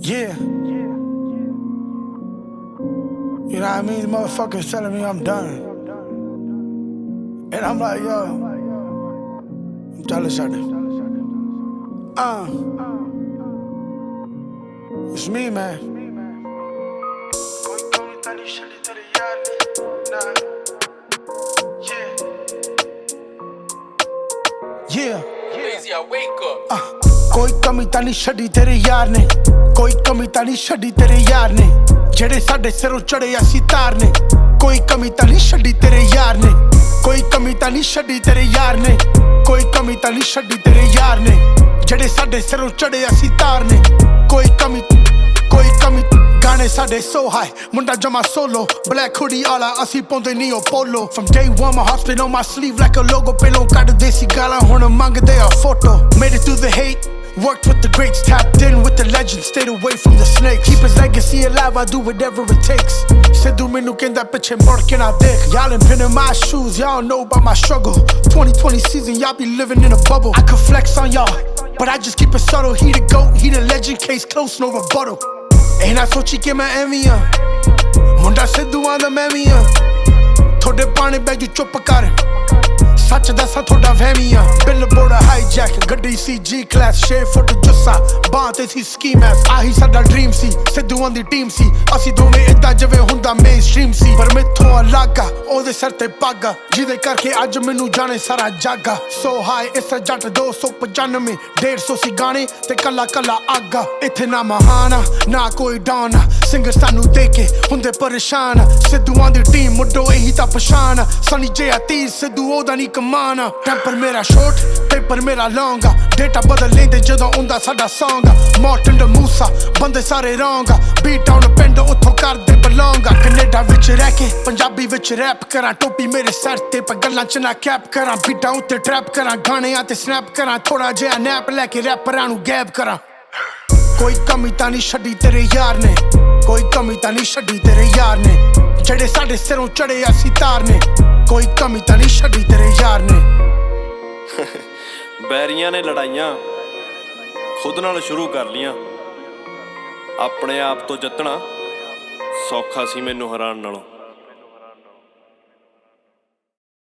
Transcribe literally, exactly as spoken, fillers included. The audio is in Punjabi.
Yeah. You know what I mean? Motherfuckers telling me I'm done. And I'm like, yo, I'm jealous of them. Uh, it's me, man. Yeah. Crazy, I wake up. Uh, कोई कमी ਤਾਂ ਨਹੀਂ ਛੱਡੀ ਤੇਰੇ ਯਾਰ ਨੇ ਕੋਈ ਕਮੀ ਤਾਂ ਨਹੀਂ ਛੱਡੀ ਤੇਰੇ ਯਾਰ ਨੇ ਜਿਹੜੇ ਸਾਡੇ ਸਿਰੋਂ ਚੜੇ ਅਸੀਂ ਤਾਰ ਨੇ ਕੋਈ ਕਮੀ ਤਾਂ ਨਹੀਂ ਛੱਡੀ ਤੇਰੇ ਯਾਰ ਨੇ ਕੋਈ ਕਮੀ ਤਾਂ ਨਹੀਂ ਛੱਡੀ ਤੇਰੇ ਯਾਰ ਨੇ ਕੋਈ ਕਮੀ ਤਾਂ ਨਹੀਂ ਛੱਡੀ ਤੇਰੇ ਯਾਰ ਨੇ ਜਿਹੜੇ ਸਾਡੇ ਸਿਰੋਂ ਚੜੇ ਅਸੀਂ ਤਾਰ ਨੇ ਕੋਈ ਕਮੀ ਕੋਈ ਕਮੀ ਗਾਣੇ ਸਾਡੇ so high ਮੁੰਡਾ ਜਮਾ solo black hoodie ਆਲਾ ਅਸੀਂ ਪਾਉਂਦੇ ਨਹੀਂ ਉਹ polo from day one my heart's been on my sleeve like a logo ਪਹਿਲੋਂ ਕੱਢਦੇ ਸੀ ਗਾਲਾਂ ਹੁਣ ਮੰਗਦੇ ਆ photo made it through the hate worked with the greats, tapped in with the legends, stayed away from the snakes. Keep his legacy alive, I do whatever it takes. Said do menu kenda piche mork in our dick. Y'all ain't been in my shoes, y'all know about my struggle. twenty twenty season, y'all be living in a bubble. I could flex on y'all, but I just keep it subtle. He the GOAT, he the legend, case close, no rebuttal. Ain't I sochi ke main ਐਵੇਂ ਆ ਮੁੰਡਾ ਸਿੱਧੂਆਂ ਦਾ ਮੈਂ ਵੀ ਆ ਥੋੜੇ ਪਾਣੇ ਬੈ ਜੂ ਚੁੱਪ ਕਰ ਸੱਚ ਦੱਸਾਂ ਥੋੜਾ ਵਹਿਮੀ ਆ ਬਿਲਬੋਰਡ ਹਾਈਜੈਕ ਗੱਡੀ ਸੀ ਜੀ ਕਲਾਸ ਛੇ ਫੁੱਟ ਜੁੱਸਾ ਬਾਂਹ ਤੇ ਸੀ ਸਕੀਮੈਸ ਆਹੀ ਸਾਡਾ ਡ੍ਰੀਮ ਸੀ ਸਿੱਧੂਆਂ ਦੀ ਟੀਮ ਸੀ ਅਸੀਂ ਦੋਵੇਂ ਏਦਾਂ ਜਿਵੇਂ ਹੁੰਦਾ ਮੇਨ ਸਟ੍ਰੀਮ ਸੀ ਪਰ ਮੈਥੋਂ ਅਲੱਗ ਆ ਉਹਦੇ ਸਿਰ ਤੇ ਪੱਗ ਆ ਜਿਹਦੇ ਕਰਕੇ ਅੱਜ ਮੈਨੂੰ ਜਾਣੇ ਸਾਰਾ ਜੱਗ ਆ ਸੋ ਹਾਈ ਇਸ ਜੱਟ ਦੋ ਸੌ ਪਚਾਨਵੇਂ ਡੇਢ ਸੌ ਸੀ ਗਾਣੇ ਤੇ ਕੱਲਾ ਕੱਲਾ ਅੱਗ ਆ ਇੱਥੇ ਨਾ ਮਹਾਨ ਆ ਨਾ ਕੋਈ ਡਾਨ ਆ ਸਿੰਗਰ ਸਾਨੂੰ ਦੇ ਕੇ ਹੁੰਦੇ ਪਰੇਸ਼ਾਨ ਸਿੱਧੂਆਂ ਦੀ ਟੀਮ ਮੁੱਢੋਂ ਇਹੀ ਤਾਂ ਪਛਾਣ ਸਨੀ ਜਿਹਾ ਤੀਰ ਸਿੱਧੂ ਉਹਦਾ ਨਹੀਂ ਕਮਾਨ ਟੈਂਪਰ ਮੇਰਾ ਸ਼ੋਰਟ ਪੇਪਰ ਮੇਰਾ ਲੌਂਗ ਆ ਡੇਟਾ ਬਦਲ ਲੈਂਦੇ ਜਦੋਂ ਹੁੰਦਾ ਸਾਡਾ ਸੌਂਗ ਆ ਮੌਰਟਨ ਡ ਮੂਸਾ ਬੰਦੇ ਸਾਰੇ ਰੌਂਗ ਆ ਬੀਟ ਆਉਣ ਪਿੰਡ ਉੱਥੋਂ ਕਰਦੇ ਬਲੌਂਗ ਆ ਕੈਨੇਡਾ ਵਿੱਚ ਰਹਿ ਕੇ ਪੰਜਾਬੀ ਵਿੱਚ ਰੈਪ ਕਰਾਂ ਟੋਪੀ ਮੇਰੇ ਸਿਰ ਤੇ ਪਰ ਗੱਲਾਂ ਚ ਨਾ ਕੈਪ ਕਰਾਂ ਬੀਟਾਂ ਉੱਤੇ ਟਰੈਪ ਕਰਾਂ ਗਾਣਿਆਂ ਤੇ ਸਨੈਪ ਕਰਾਂ ਥੋੜਾ ਜਿਹਾ ਨੈਪ ਲੈ ਕੇ ਰੈਪਰਾਂ ਨੂੰ ਗੈਬ ਕਰਾਂ ਕੋਈ ਕਮੀ ਤਾਂ ਨਹੀਂ ਛੱਡੀ ਤੇਰੇ ਯਾਰ ਨੇ ਕੋਈ ਕਮੀ ਤਾਂ ਨਹੀਂ ਛੱਡੀ ਤੇਰੇ ਯਾਰ ਨੇ ਜਿਹੜੇ ਸਾਡੇ ਸਿਰੋਂ ਚੜੇ ਅਸੀਂ ਤਾਰ ਨੇ ਕੋਈ ਕਮੀ ਤਾਂ ਨਹੀਂ ਛੱਡੀ ਤੇਰੇ ਯਾਰ ਨੇ ਬੈਰੀਆਂ ਨੇ ਲੜਾਈਆਂ ਖੁਦ ਨਾਲ ਸ਼ੁਰੂ ਕਰ ਲੀਆਂ ਆਪਣੇ ਆਪ ਤੋਂ ਜਿੱਤਣਾ ਸੌਖਾ ਸੀ ਮੈਨੂੰ ਹਰਾਉਣ ਨਾਲੋਂ